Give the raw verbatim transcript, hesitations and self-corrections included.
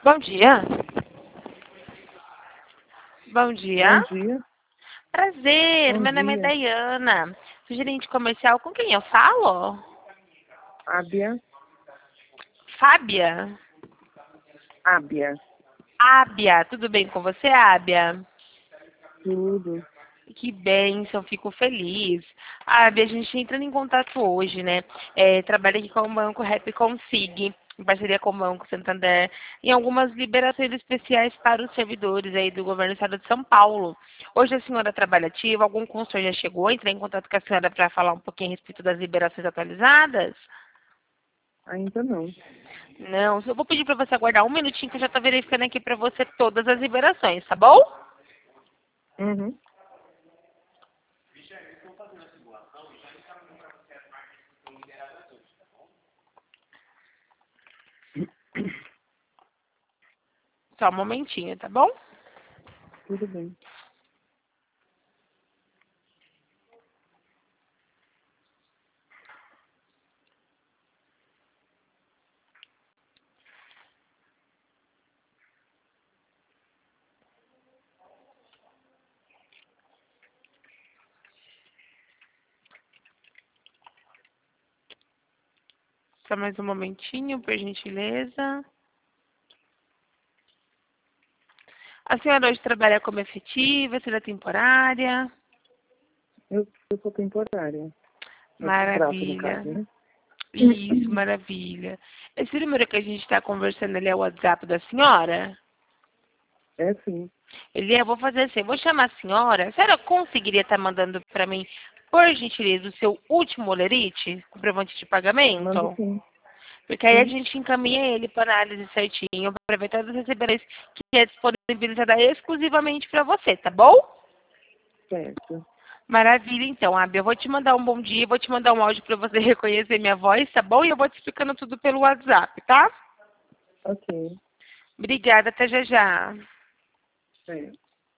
Bom dia. Bom dia. Bom dia. Prazer, Bom meu nome é dia. Dayana. Sou gerente comercial. Com quem eu falo? Ábia. Fábia? Ábia. Ábia, tudo bem com você, Ábia? Tudo. Que bênção, fico feliz. Ábia, a gente entrando em contato hoje, né? É, trabalho aqui com o Banco Rap Consig, em parceria com o Banco Santander, em algumas liberações especiais para os servidores aí do governo do estado de São Paulo. Hoje a senhora trabalha ativa, algum consultor já chegou? Entrei em contato com a senhora para falar um pouquinho a respeito das liberações atualizadas? Ainda não. Não, eu vou pedir para você aguardar um minutinho que eu já estou verificando aqui para você todas as liberações, tá bom? Uhum. Só um momentinho, tá bom? Tudo bem. Só mais um momentinho, por gentileza. A senhora hoje trabalha como efetiva, será temporária? Eu, eu sou temporária. É contrato, no Maravilha. caso, né? Isso, maravilha. Esse número que a gente está conversando ali é o WhatsApp da senhora? É sim. Ele é, eu vou fazer assim, eu vou chamar a senhora. A senhora conseguiria estar mandando para mim, por gentileza, o seu último olerite, comprovante de Mando pagamento? sim. Porque aí a Sim. gente encaminha ele para análise certinho, para ver todas as liberações que é disponibilizada exclusivamente para você, tá bom? Certo. Maravilha, então, Abi. Eu vou te mandar um bom dia, vou te mandar um áudio para você reconhecer minha voz, tá bom? E eu vou te explicando tudo pelo WhatsApp, tá? Ok. Obrigada, até já já. Certo.